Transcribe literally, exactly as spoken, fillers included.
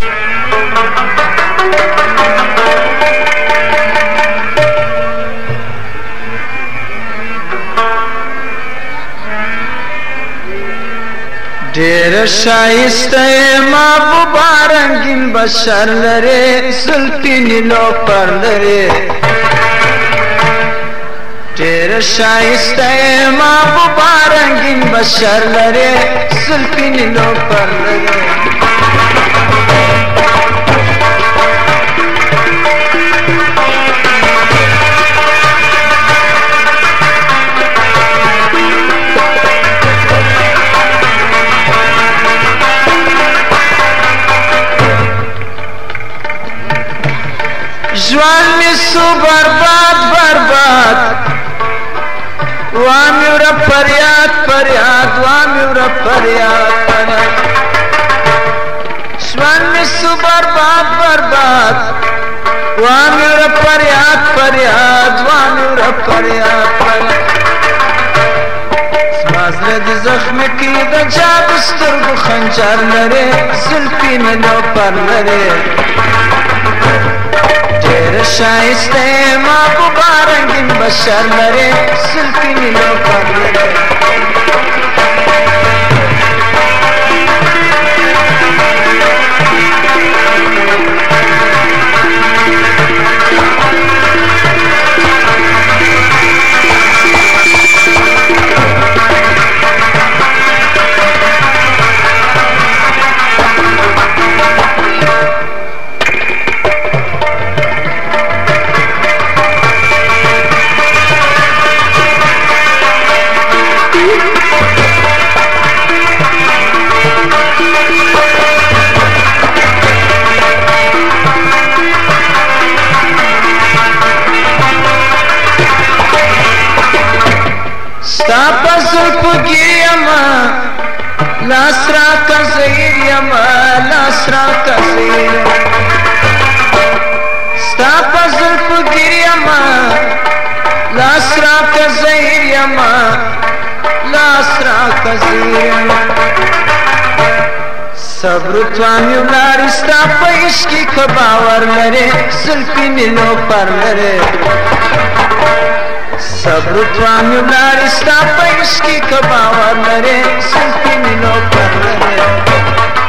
ډېر شایسته محبوبه رنګین بشر لرې زلفې نیلوفر لرې ډېر شایسته محبوبه رنګین بشر لرې زلفې نیلوفر لرې ژوند می سو برباد برباد وامی ورا فریاد فریاد وامی ورا فریاد فریاد ژوند می سو برباد برباد وامی ورا فریاد فریاد وامی ورا فریاد فریاد زما زړه د زخم کې د جادو سترګو خنجر لرې زلفې نیلوفر لرې ډېر شایسته محبوبه رنګین بشر لرې زلفې نیلوفر لرې ستا په زلفو کې یمه لاس راکړه زهیر یمه لاس راکړه زهیر ستا په زلفو کې یمه لاس راکړه زهیر یمه لاس راکړه زهیر صبر تواني ولاړې ستا په عشق کې که باور لرې زلفې نیلوفر لرې صبر تواني ولاړې ستا په عشق کې که باور لرې زلفې نیلوفر لرې